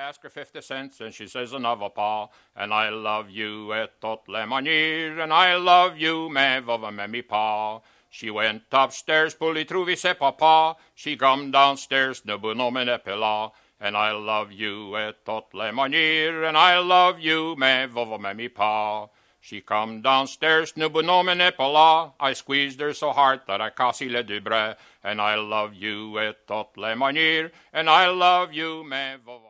ask her 50 cents, and she says another paw. And I love you et tot le manier, and I love you, me vova me mi pa. She went upstairs, pulli truvi se papa. She come downstairs, ne bunomen epila. And I love you et tot le manier, and I love you, me vova me mi pa. She come downstairs, ne bunomen epila. I squeezed her so hard that I cassi le dubre. And I love you et tot le manier, and I love you, me vova.